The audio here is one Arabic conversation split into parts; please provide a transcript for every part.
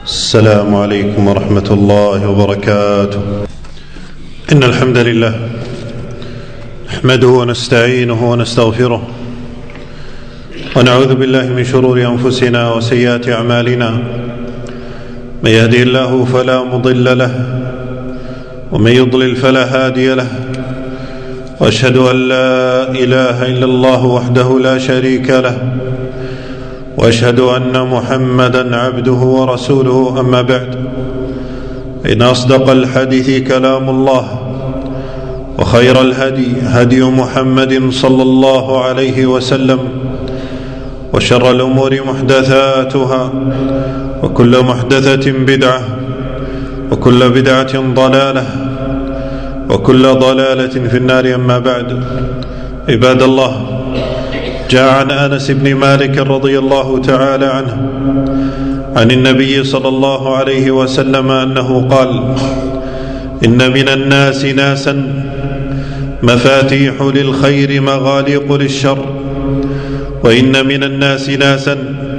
السلام عليكم ورحمة الله وبركاته. إن الحمد لله نحمده ونستعينه ونستغفره ونعوذ بالله من شرور أنفسنا وسيئات أعمالنا. من يهدي الله فلا مضل له ومن يضلل فلا هادي له، وأشهد أن لا إله إلا الله وحده لا شريك له، وأشهد أن محمدا عبده ورسوله. أما بعد، إن أصدق الحديث كلام الله، وخير الهدي هدي محمد صلى الله عليه وسلم، وشر الأمور محدثاتها، وكل محدثة بدعة، وكل بدعة ضلالة، وكل ضلالة في النار. أما بعد، عباد الله، جاء عن أنس بن مالك رضي الله تعالى عنه عن النبي صلى الله عليه وسلم أنه قال: إن من الناس ناسا مفاتيح للخير مغاليق للشر، وإن من الناس ناسا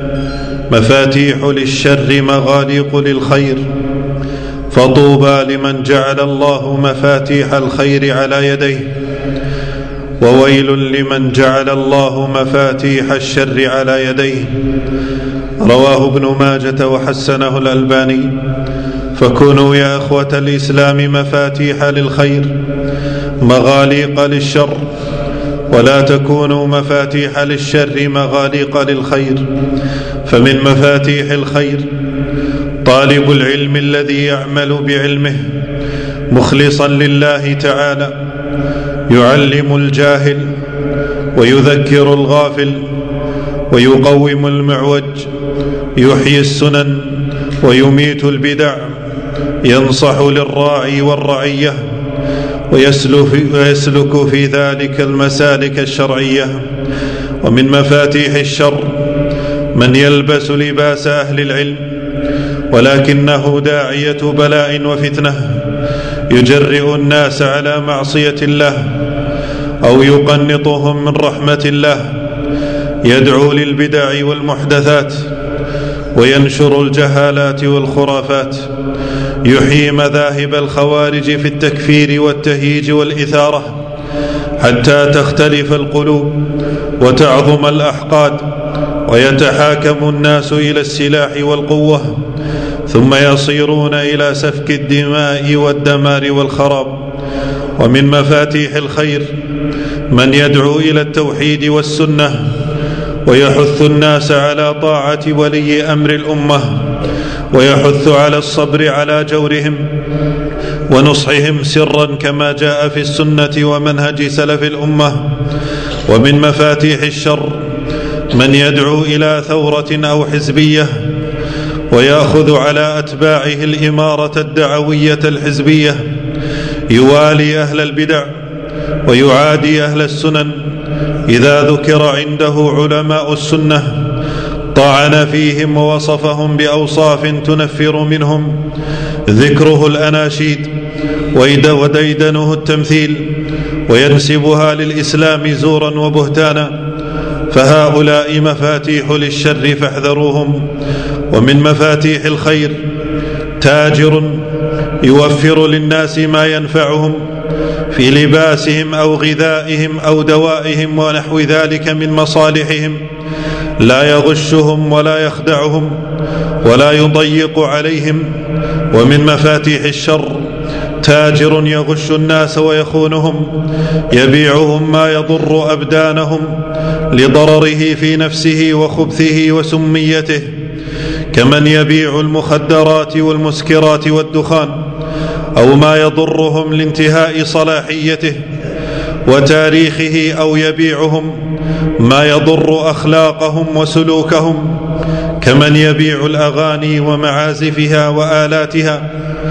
مفاتيح للشر مغاليق للخير، فطوبى لمن جعل الله مفاتيح الخير على يديه، وويل لمن جعل الله مفاتيح الشر على يديه. رواه ابن ماجة وحسنه الألباني. فكونوا يا أخوة الإسلام مفاتيح للخير مغاليق للشر، ولا تكونوا مفاتيح للشر مغاليق للخير. فمن مفاتيح الخير طالب العلم الذي يعمل بعلمه مخلصا لله تعالى، يعلم الجاهل ويذكر الغافل ويقوم المعوج، يحيي السنن ويميت البدع، ينصح للراعي والرعية، ويسلك في ذلك المسالك الشرعية. ومن مفاتيح الشر من يلبس لباس أهل العلم ولكنه داعية بلاء وفتنة، يجرئ الناس على معصية الله أو يقنطهم من رحمة الله، يدعو للبدع والمحدثات، وينشر الجهالات والخرافات، يحيي مذاهب الخوارج في التكفير والتهييج والإثارة حتى تختلف القلوب وتعظم الأحقاد، ويتحاكم الناس إلى السلاح والقوة، ثم يصيرون إلى سفك الدماء والدمار والخراب. ومن مفاتيح الخير من يدعو إلى التوحيد والسنة، ويحث الناس على طاعة ولي أمر الأمة، ويحث على الصبر على جورهم ونصحهم سرا كما جاء في السنة ومنهج سلف الأمة. ومن مفاتيح الشر من يدعو إلى ثورة أو حزبية، ويأخذ على أتباعه الإمارة الدعوية الحزبية، يوالي أهل البدع ويعادي أهل السنن. إذا ذكر عنده علماء السنة طعن فيهم ووصفهم بأوصاف تنفر منهم ذكره الأناشيد وديدنه التمثيل، وينسبها للإسلام زورا وبهتانا، فهؤلاء مفاتيح للشر فاحذروهم. ومن مفاتيح الخير تاجر يوفر للناس ما ينفعهم في لباسهم أو غذائهم أو دوائهم ونحو ذلك من مصالحهم، لا يغشهم ولا يخدعهم ولا يضيق عليهم. ومن مفاتيح الشر تاجر يغش الناس ويخونهم، يبيعهم ما يضر أبدانهم لضرره في نفسه وخبثه وسميته، كمن يبيع المخدرات والمسكرات والدخان، أو ما يضرهم لانتهاء صلاحيته وتاريخه، أو يبيعهم ما يضر أخلاقهم وسلوكهم، كمن يبيع الأغاني ومعازفها وآلاتها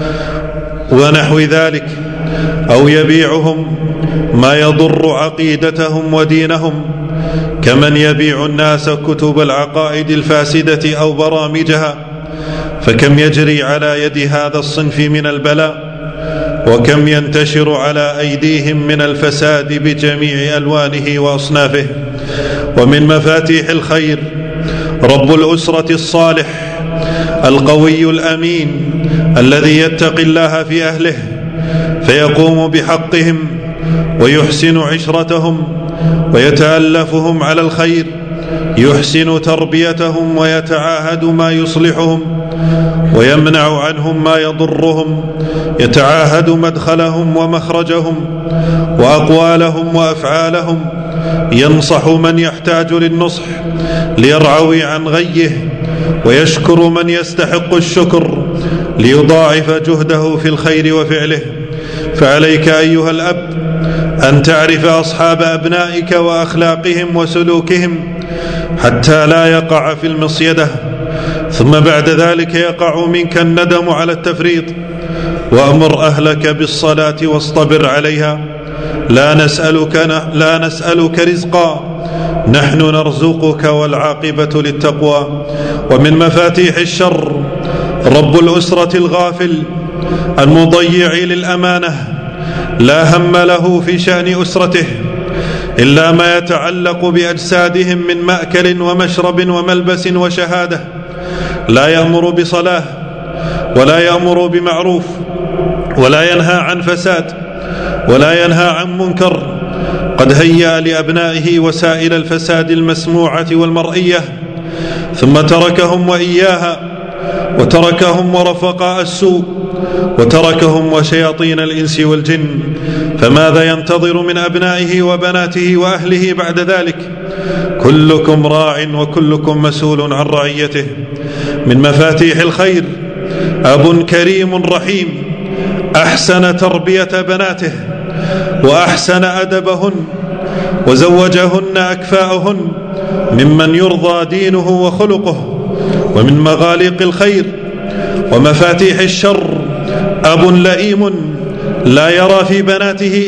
ونحو ذلك، أو يبيعهم ما يضر عقيدتهم ودينهم، كمن يبيع الناس كتب العقائد الفاسدة أو برامجها. فكم يجري على يد هذا الصنف من البلاء، وكم ينتشر على أيديهم من الفساد بجميع ألوانه وأصنافه. ومن مفاتيح الخير رب الأسرة الصالح القوي الأمين الذي يتقي الله في أهله فيقوم بحقهم ويحسن عشرتهم ويتألفهم على الخير، يحسن تربيتهم ويتعاهد ما يصلحهم ويمنع عنهم ما يضرهم، يتعاهد مدخلهم ومخرجهم وأقوالهم وأفعالهم، ينصح من يحتاج للنصح ليرعوي عن غيه، ويشكر من يستحق الشكر ليضاعف جهده في الخير وفعله. فعليك أيها الأب أن تعرف أصحاب أبنائك وأخلاقهم وسلوكهم حتى لا يقع في المصيدة، ثم بعد ذلك يقع منك الندم على التفريط. وأمر أهلك بالصلاة واصطبر عليها، لا نسألك رزقا، نحن نرزقك والعاقبة للتقوى. ومن مفاتيح الشر رب الأسرة الغافل المضيع للأمانة، لا هم له في شأن أسرته إلا ما يتعلق بأجسادهم من مأكل ومشرب وملبس وشهادة، لا يأمر بصلاة ولا يأمر بمعروف ولا ينهى عن فساد ولا ينهى عن منكر، قد هيأ لأبنائه وسائل الفساد المسموعة والمرئية، ثم تركهم وإياها، وتركهم ورفقاء السوء، وتركهم وشياطين الإنس والجن. فماذا ينتظر من أبنائه وبناته وأهله بعد ذلك؟ كلكم راع وكلكم مسؤول عن رعيته. من مفاتيح الخير أب كريم رحيم أحسن تربية بناته وأحسن أدبهن وزوجهن أكفاءهن ممن يرضى دينه وخلقه. ومن مغاليق الخير ومفاتيح الشر أب لئيم لا يرى في بناته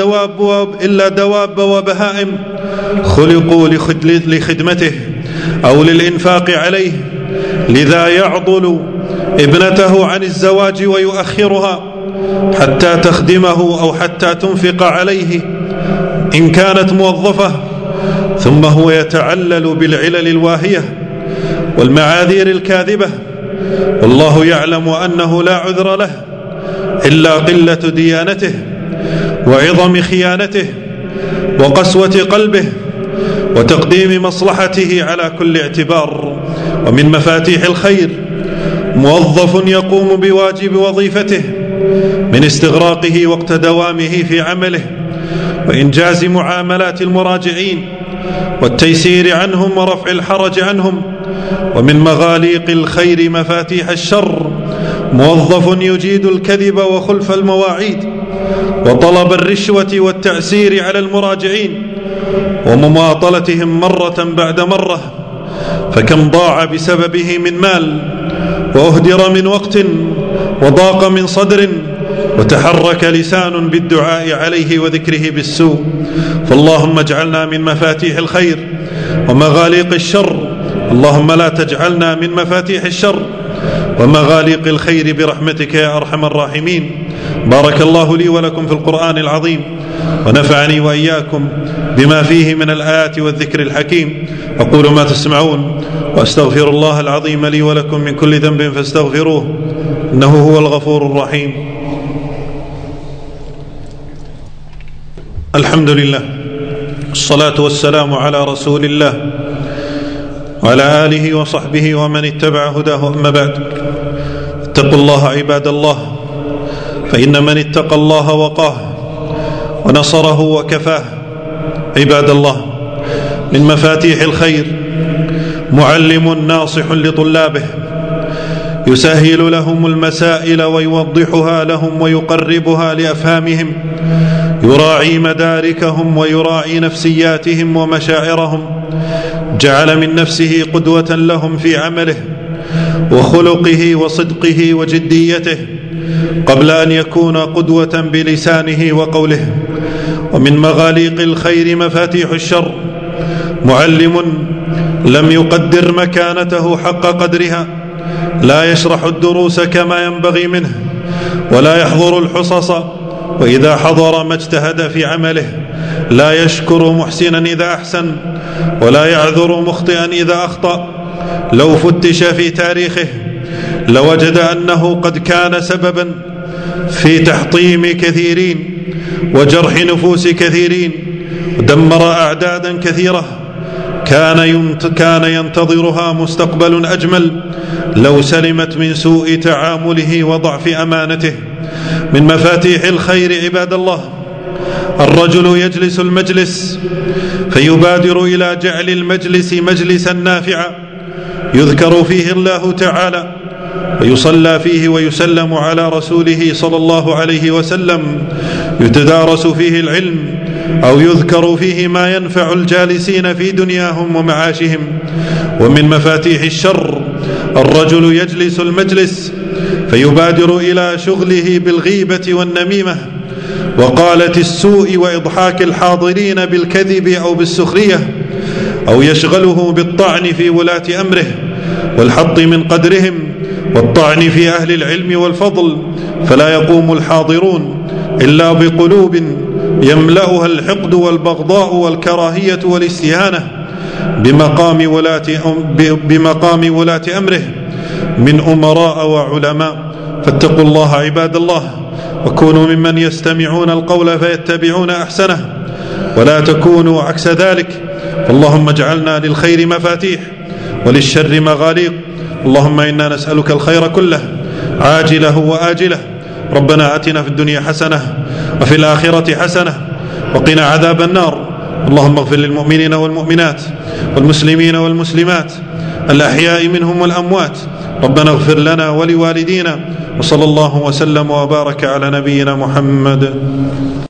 إلا دواب وبهائم خلقوا لخدمته أو للإنفاق عليه، لذا يعضل ابنته عن الزواج ويؤخرها حتى تخدمه أو حتى تنفق عليه إن كانت موظفة، ثم هو يتعلل بالعلل الواهية والمعاذير الكاذبة، والله يعلم أنه لا عذر له إلا قلة ديانته وعظم خيانته وقسوة قلبه وتقديم مصلحته على كل اعتبار. ومن مفاتيح الخير موظف يقوم بواجب وظيفته من استغراقه وقت دوامه في عمله وإنجاز معاملات المراجعين والتيسير عنهم ورفع الحرج عنهم. ومن مغاليق الخير مفاتيح الشر موظف يجيد الكذب وخلف المواعيد وطلب الرشوة والتعسير على المراجعين ومماطلتهم مرة بعد مرة، فكم ضاع بسببه من مال وأهدر من وقت وضاق من صدر وتحرك لسان بالدعاء عليه وذكره بالسوء. فاللهم اجعلنا من مفاتيح الخير ومغاليق الشر، اللهم لا تجعلنا من مفاتيح الشر ومغاليق الخير برحمتك يا أرحم الراحمين. بارك الله لي ولكم في القرآن العظيم، ونفعني وإياكم بما فيه من الآيات والذكر الحكيم. أقول ما تسمعون وأستغفر الله العظيم لي ولكم من كل ذنب فاستغفروه إنه هو الغفور الرحيم. الحمد لله، الصلاة والسلام على رسول الله وعلى آله وصحبه ومن اتبع هداه. أما بعد، اتقوا الله عباد الله، فإن من اتقى الله وقاه ونصره وكفاه. عباد الله، من مفاتيح الخير معلم ناصح لطلابه يسهل لهم المسائل ويوضحها لهم ويقربها لأفهامهم، يراعي مداركهم ويراعي نفسياتهم ومشاعرهم، جعل من نفسه قدوة لهم في عمله وخلقه وصدقه وجديته قبل أن يكون قدوة بلسانه وقوله. ومن مغاليق الخير مفاتيح الشر معلم لم يقدر مكانته حق قدرها، لا يشرح الدروس كما ينبغي منه ولا يحضر الحصص، وإذا حضر ما اجتهد في عمله، لا يشكر محسنا إذا أحسن ولا يعذر مخطئا إذا أخطأ. لو فتش في تاريخه لوجد أنه قد كان سببا في تحطيم كثيرين وجرح نفوس كثيرين ودمر أعدادا كثيرة كان ينتظرها مستقبل أجمل لو سلمت من سوء تعامله وضعف أمانته. من مفاتيح الخير عباد الله الرجل يجلس المجلس فيبادر إلى جعل المجلس مجلسا نافعا يذكر فيه الله تعالى ويصلى فيه ويسلم على رسوله صلى الله عليه وسلم، يتدارس فيه العلم أو يذكر فيه ما ينفع الجالسين في دنياهم ومعاشهم. ومن مفاتيح الشر الرجل يجلس المجلس فيبادر إلى شغله بالغيبة والنميمة وقالة السوء وإضحاك الحاضرين بالكذب أو بالسخرية، أو يشغله بالطعن في ولاة أمره والحط من قدرهم والطعن في أهل العلم والفضل، فلا يقوم الحاضرون إلا بقلوب يملأها الحقد والبغضاء والكراهية والاستهانة بمقام ولاة أمره من أمراء وعلماء. فاتقوا الله عباد الله وكونوا ممن يستمعون القول فيتبعون أحسنه ولا تكونوا عكس ذلك. اللهم اجعلنا للخير مفاتيح وللشر مغاليق. اللهم إنا نسألك الخير كله عاجله وآجله. ربنا آتنا في الدنيا حسنة وفي الآخرة حسنة وقنا عذاب النار. اللهم اغفر للمؤمنين والمؤمنات والمسلمين والمسلمات الأحياء منهم والأموات. ربنا اغفر لنا ولوالدينا، وصلى الله وسلم وبارك على نبينا محمد.